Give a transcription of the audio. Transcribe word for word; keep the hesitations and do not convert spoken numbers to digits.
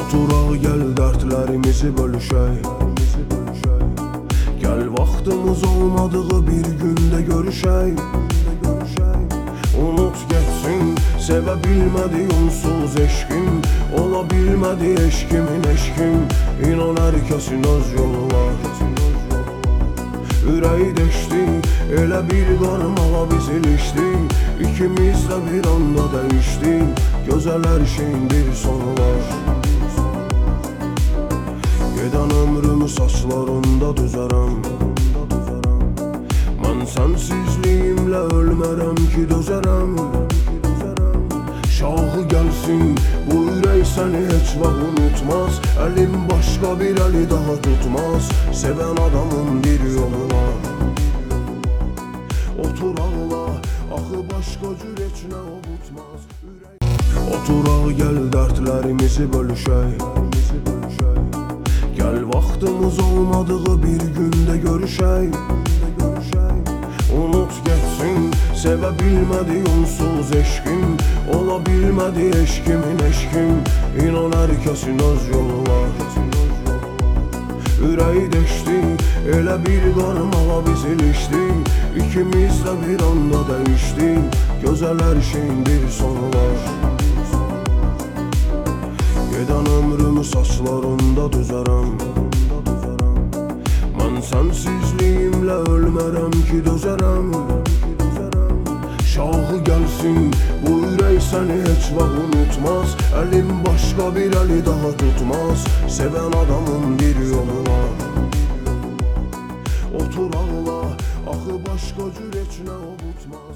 Oturaq gəl dərdlərimizi bölüşək. Gəl vaxtımız olmadığı bir gündə görüşək. Unut geçsin, sevə bilmədi onsuz eşkim. Ola bilmədi eşkimin eşkim. İnan hər kəsin öz yolu var. Ürəyi deşdi, elə bir qarmağa biz ilişdi. İkimiz də bir anda dəyişdi. Gözəl hər şeyin bir sonu var. Gedən ömrümü saçlarında düzərəm. Mən sənsizliyimlə ölmərəm ki dözərəm. Şahı gəlsin, bu ürək səni heç vaxt unutmaz. Əlim başqa bir əli daha tutmaz. Sevən adamın bir yolu var. Otur ağla, axı başqa cür heç nə ovutmaz. Oturaq gəl dərdlərimizi bölüşək. Gəl vaxtımız olmadığı bir gündə görüşək. Unut geçsin, sevə bilmədi onsuz eşkim. Ola bilmədi eşkimin eşkim. İnan hər kəsin öz yolu var. Ürəyi deşdi, elə bir qarmağa biz ilişdi. İkimiz də bir anda dəyişdi. Gözəl hər şeyin bir sonu var. Gedən ömrümü saçlarında düzərəm. Mən sənsizliyimlə ölmərəm ki dözərəm. Şahı gəlsin, bu ürək səni heç vaxt unutmaz. Əlim başqa bir əli daha tutmaz. Sevən adamın bir yolu var. Otur ağla, axı başqa cür heç nə ovutmaz.